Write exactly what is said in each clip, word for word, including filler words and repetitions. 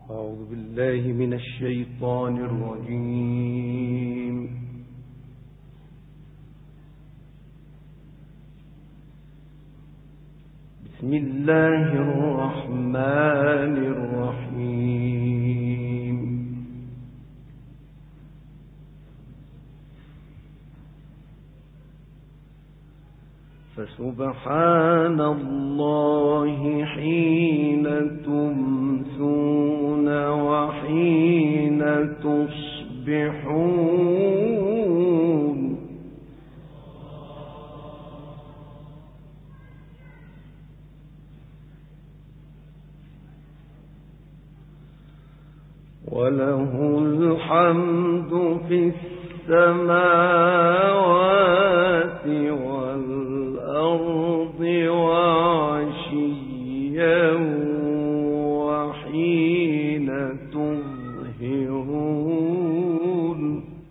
أعوذ بالله من الشيطان الرجيم. بسم الله الرحمن الرحيم. فسبحان الله حين تمسون وحين تصبحون وله الحمد في السماوات والأرض وعشيا وحين تظهرون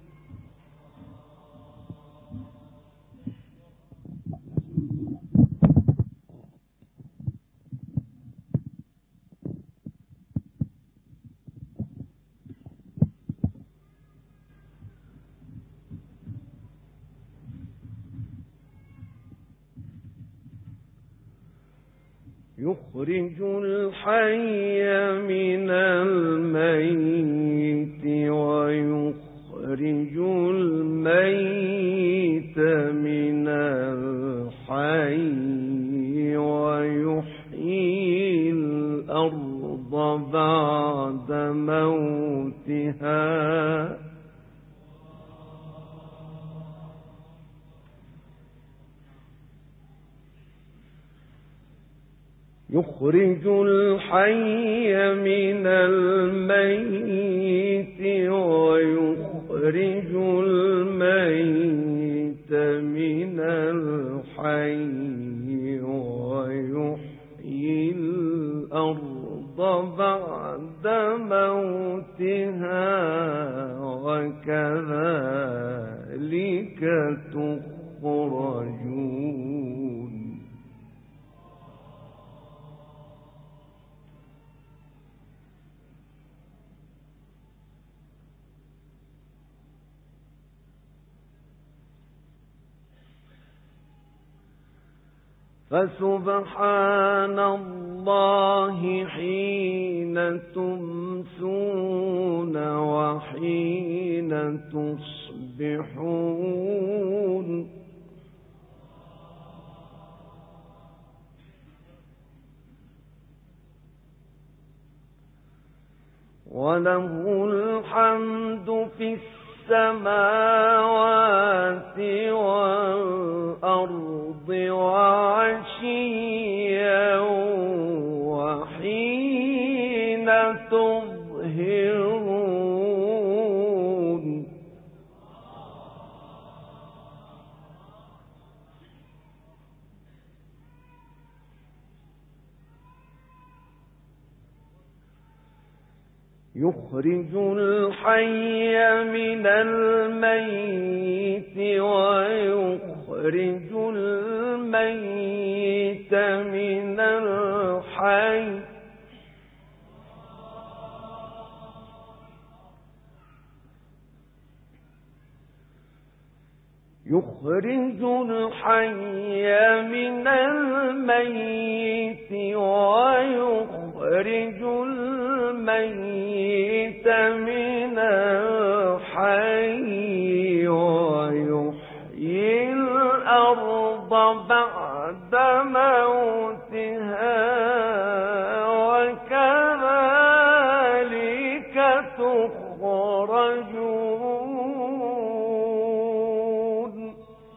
يخرج الحي من الميت ويخرج الميت من الحي ويحيي الأرض بعد موتها يخرج الحي من الميت ويخرج الميت من الحي ويحيي الأرض بعد موتها وكذلك تخرجون. فسبحان الله حين تمسون وحين تصبحون وله الحمد في السماوات والأرض وعشيا وحين تظهرون يخرج الحي من الميت ويخرج الميت من الحي يخرج الحي من الميت ويخرج الميت من الحي ويحيي الأرض بعد موتها وكذلك تخرجون.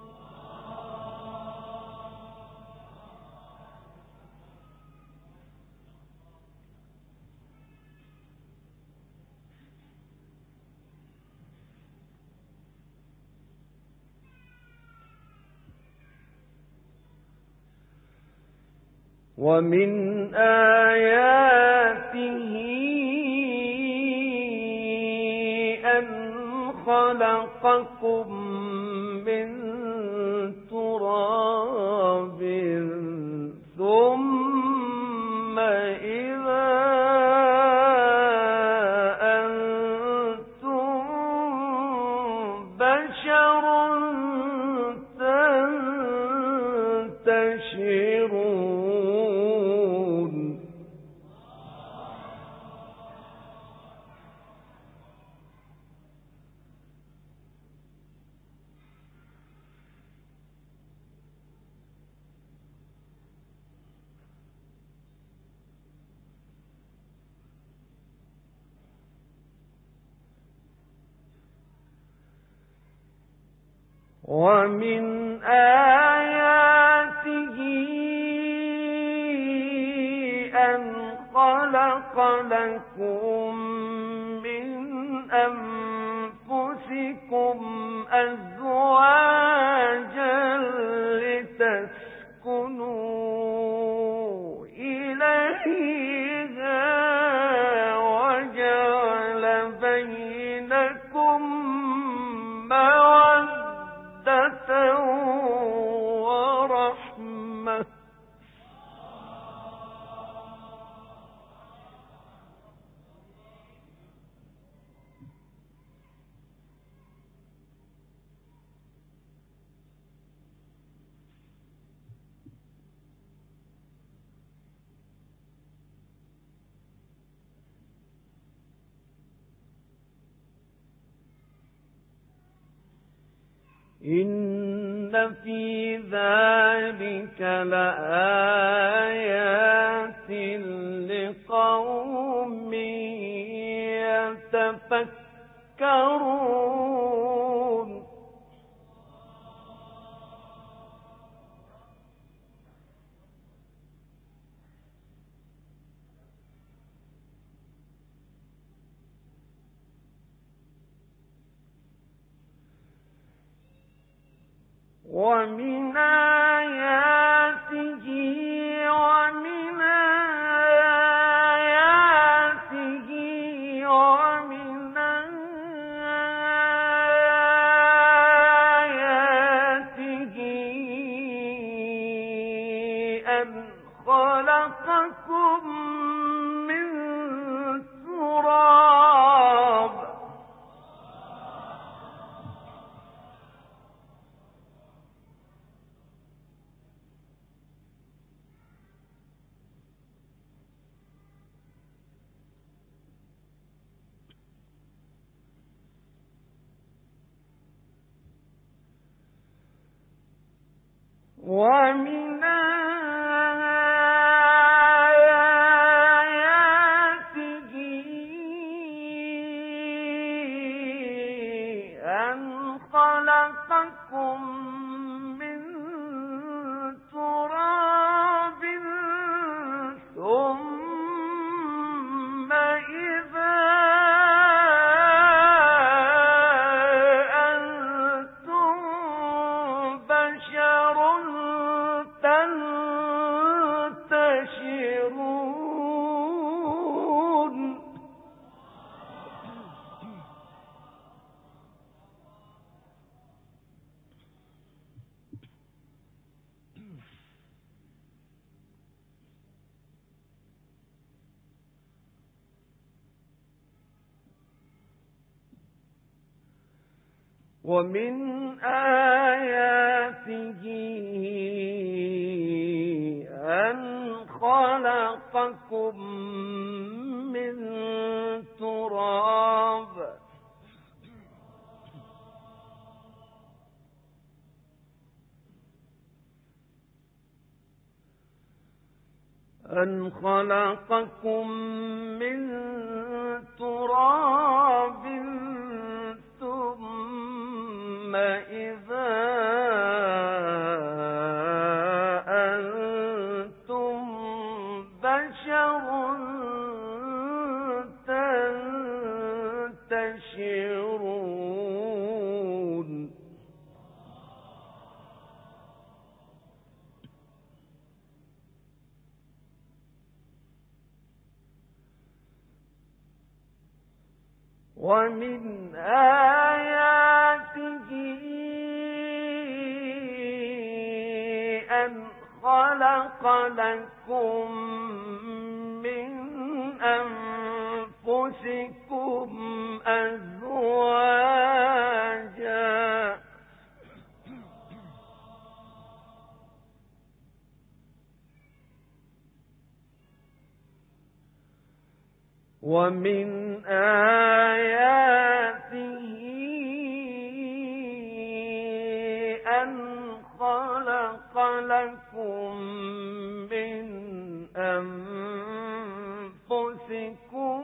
ومن آياته أن خلقكم من تراب ثم إذا ومن آياته أن خلق لكم من أنفسكم أزواجا لتسكنوا إليها وجعل بينكم مودة ورحمة إن في ذلك لآيات لقوم يتفكرون ومن آياته ومن آياته ومن آياته أن خلقكم من تراب ومن آياته أن خلقكم من تراب ثم إذا أنتم بشر تنتشرون ومن آياته أن خلقكم من تراب أن خلقكم من تراب ثم إذا أنتم بشر تنتشرون ومن آياته أن خلق لكم من أنفسكم أزواجا ومن آياته أن خلق لكم من أنفسكم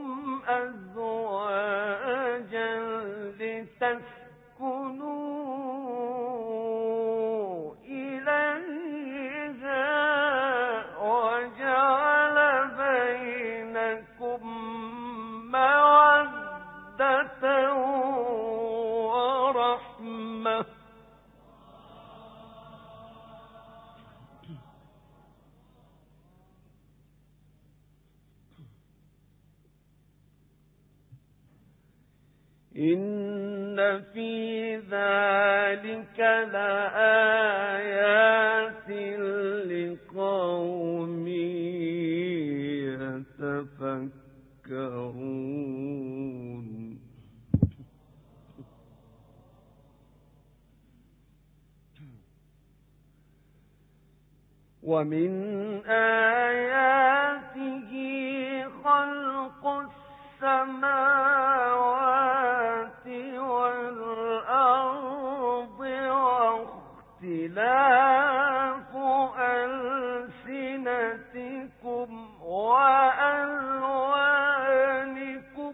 أزواجا لتسكنوا إن في ذلك لآيات لقوم يتفكرون. ومن آياته خلق السماوات والأرض واختلاف ألسنتكم وألوانكم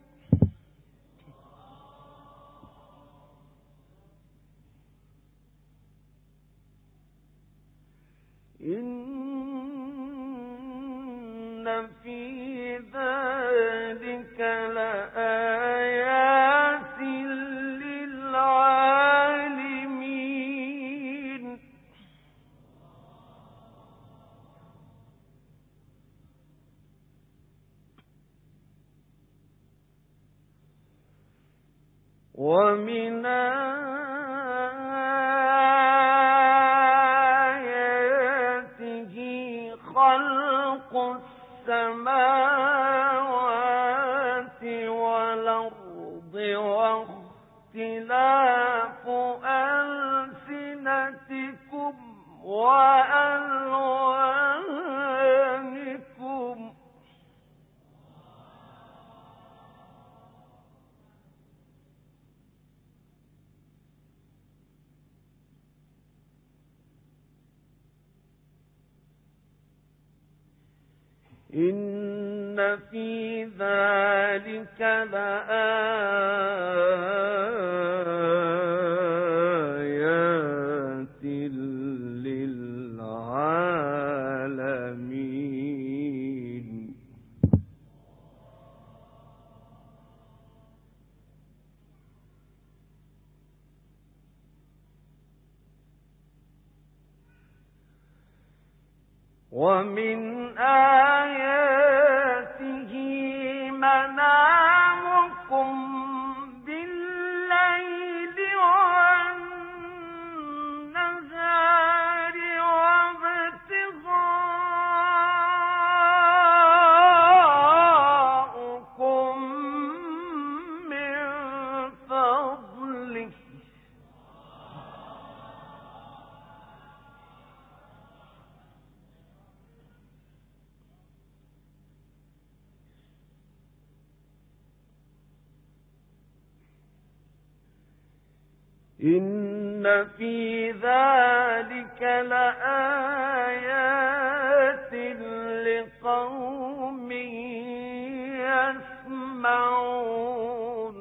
إن في ذلك لآيات للعالمين. ومن آياته خلق السماوات والأرض واختلاف ألسنتكم وألوانكم إن في ذلك لآيات للعالمين. ومن آياته منامكم بالليل والنهار وابتغاؤكم من فضله إن في ذلك لآيات لقوم يسمعون.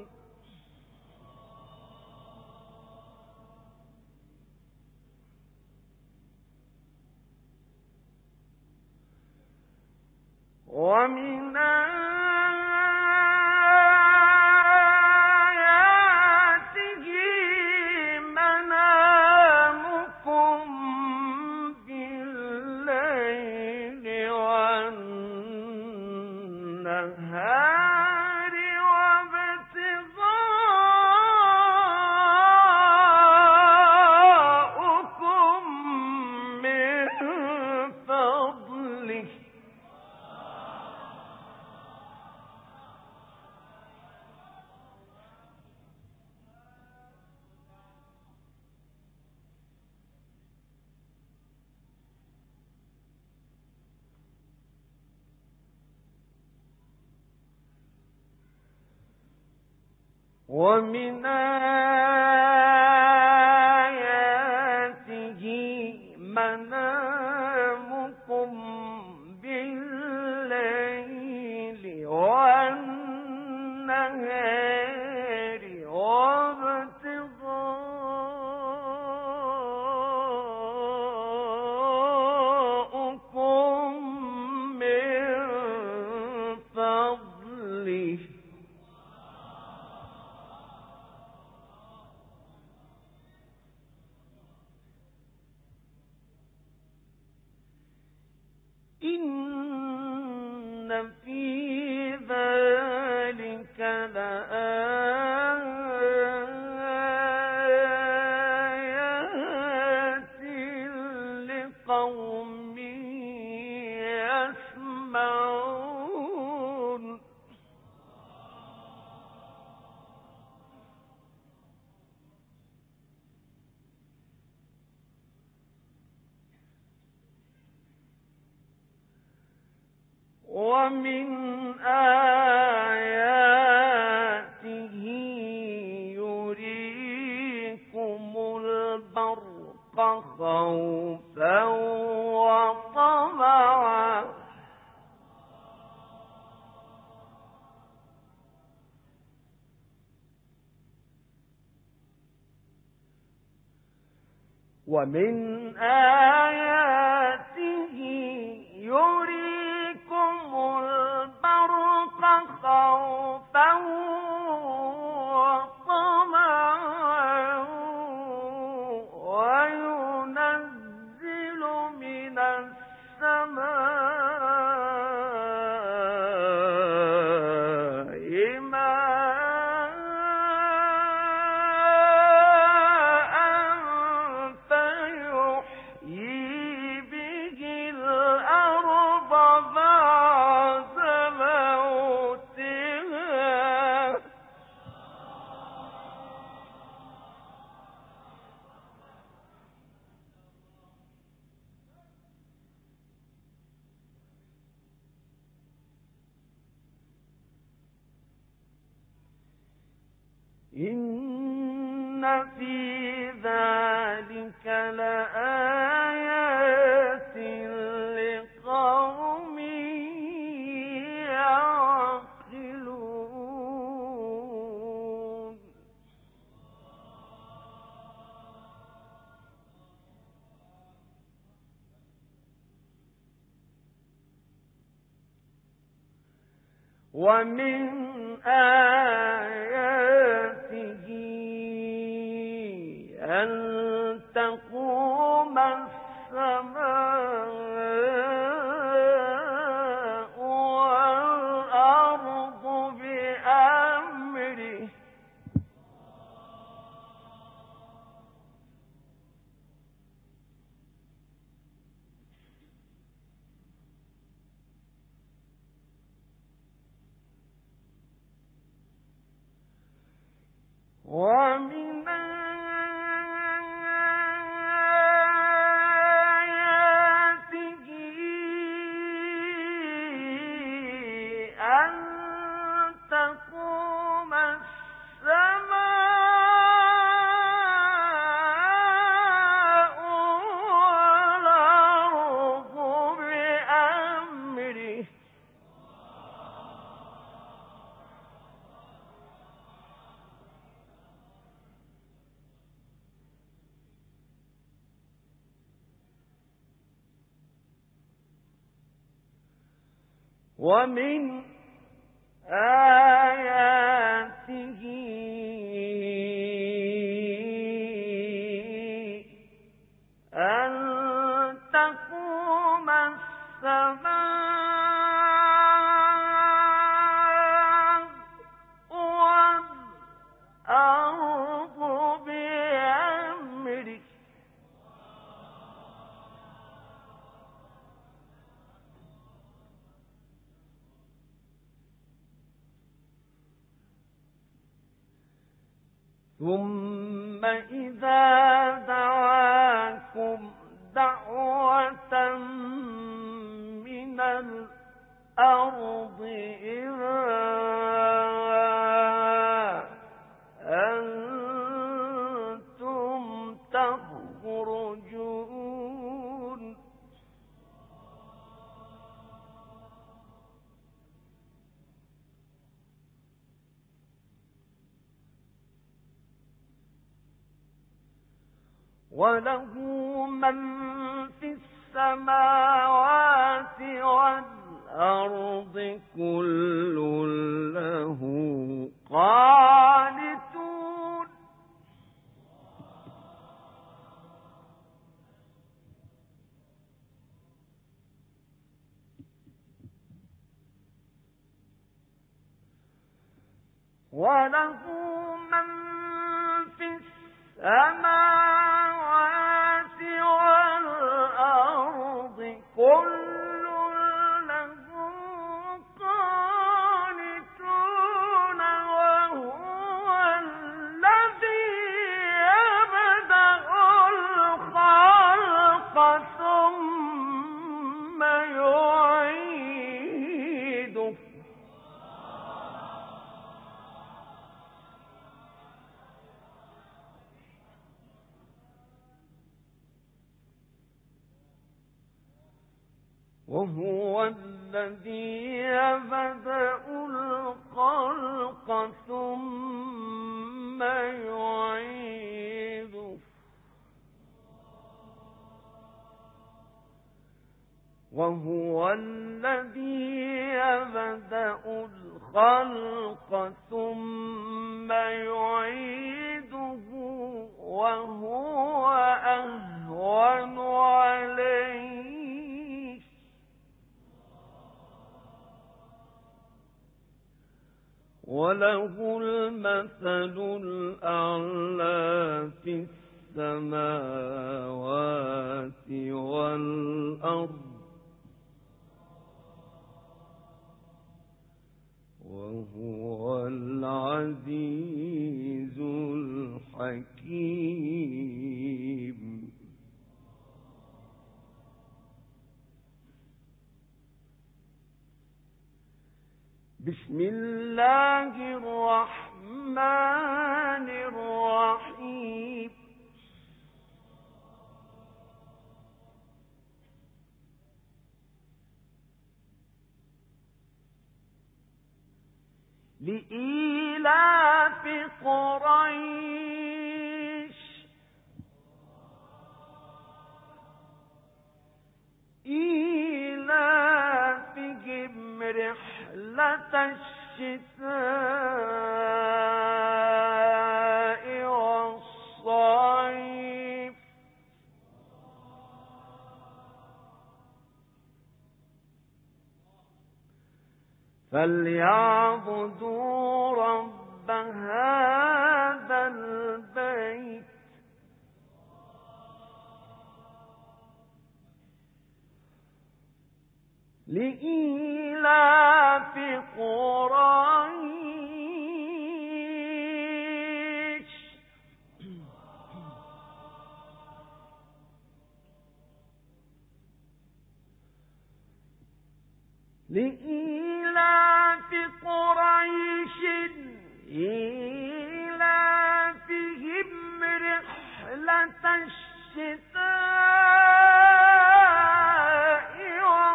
ومن آياته منامكم بالليل والنهار وابتغاؤكم من فضله ومن آياته منامكم بالليل والنهار وابتغاؤكم من فضله ومن آياته يريكم البرق خوفا وطمعا ومن آياته يريكم البرق خوفا وطمعا وينزل من السماء ماء فيحيي به الأرض بعد موتها إن في ذلك لآيات لقوم يعقلون ومن آياته أن تقوم السماء والأرض بأمره ومن آياته أن تقوم السماء والأرض بأمره ومن آياته أن تقوم السماء والأرض بأمره ثم إذا دعاكم دعوة من الأرض إذا أنتم تخرجون وله من في السماوات والأرض كل له قانتون وله من في السماوات والأرض كل له قانتون وهو الذي يبدأ الخلق ثم يعيده وهو الذي يبدأ الخلق ثم يعيده وهو الذي يبدأ الخلق ثم يعيده وهو أهون عليه وله المثل الأعلى في السماوات والأرض وهو العزيز الحكيم. بسم الله الرحمن الرحيم. لإيلاف قريش إيلافهم رحلة الشتاء والصيف فليعبدوا رب هذا البيت لإيلاف قريش لإيلاف قريش إيلافهم رحلة الشتاء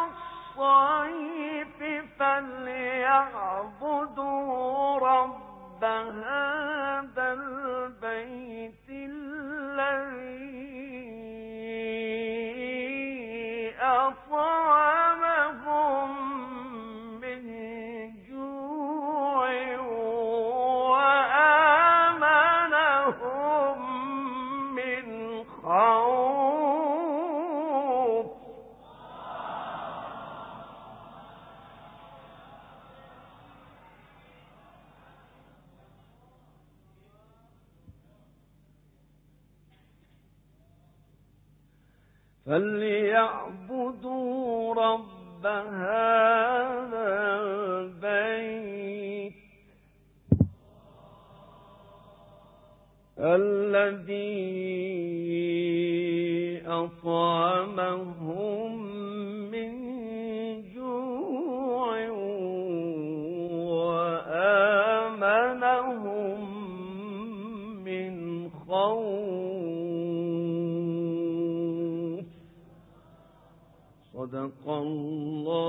والصيف فليعبدوا رب هذا البيت الذي أطعمهم من جوع وآمنهم من خوف. فليعبدوا رب هذا البيت الذي أطعمهم من جوع وآمنهم من خوف. صدق الله